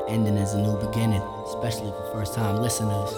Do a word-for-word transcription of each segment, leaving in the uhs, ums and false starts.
ending is a new beginning, especially for first-time listeners.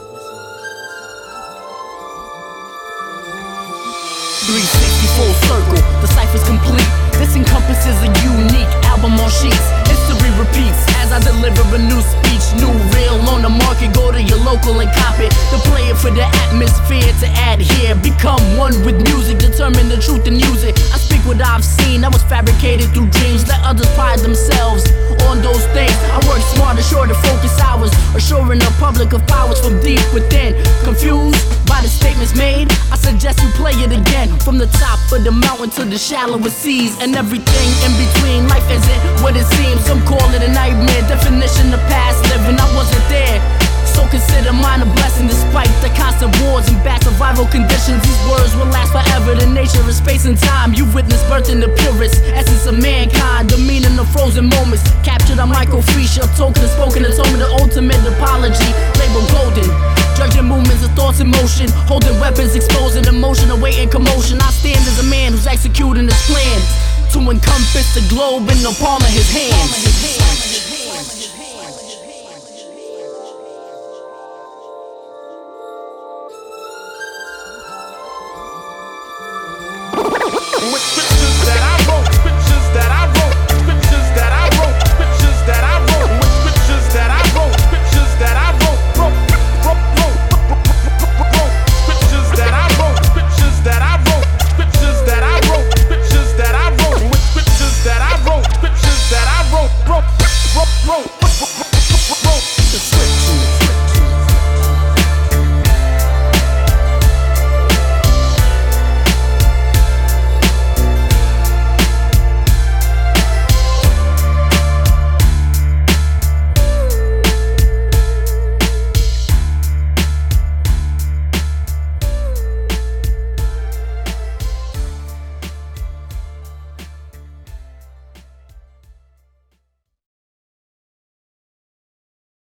three sixty full circle, the cipher's complete. This encompasses a unique album on sheets. History repeats as I deliver a new speech. New reel on the market, go to your local and cop it. The player for the atmosphere to add here. Become one with music, determine the truth and use it. I speak what I've seen, that was fabricated through dreams. Let others pride themselves on those things. I work smarter, shorter focus hours, assuring the public of powers from deep within. Confused by the statements made? I suggest you play it again. From the top of the mountain to the shallower seas, and everything in between. Life isn't what it seems. Some call it a nightmare, definition of past living. I wasn't there, so consider mine a blessing. Despite the constant wars and bad survival conditions, these words will last forever. The nature of space and time, you witnessed birth in the purest essence of mankind. The meaning of frozen moments, captured on microfiche. A token of spoken atonement, the ultimate apology. Labeled golden, judging movements of thoughts in motion, holding weapons, exposing emotion, awaiting commotion. I stand as a man who's executing his plan to encompass the globe in the palm of his hands.